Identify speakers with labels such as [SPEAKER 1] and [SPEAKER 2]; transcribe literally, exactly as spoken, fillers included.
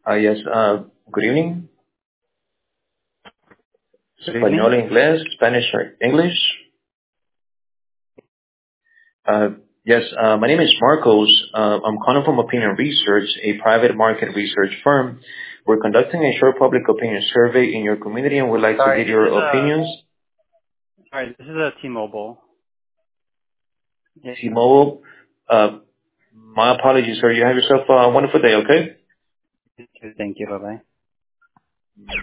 [SPEAKER 1] Uh, yes, uh, good evening.
[SPEAKER 2] Good
[SPEAKER 1] Español,
[SPEAKER 2] evening.
[SPEAKER 1] English, Spanish, or English. Uh, yes, uh, my name is Marcos. Uh, I'm calling from Opinion Research, a private market research firm. We're conducting a short public opinion survey in your community and would like to
[SPEAKER 2] Sorry,
[SPEAKER 1] get
[SPEAKER 2] this
[SPEAKER 1] your
[SPEAKER 2] is a
[SPEAKER 1] opinions.
[SPEAKER 2] sorry, this is a T-Mobile. Yeah.
[SPEAKER 1] T-Mobile, uh, my apologies, sir. You have yourself a wonderful day, okay?
[SPEAKER 2] Thank you. Bye bye.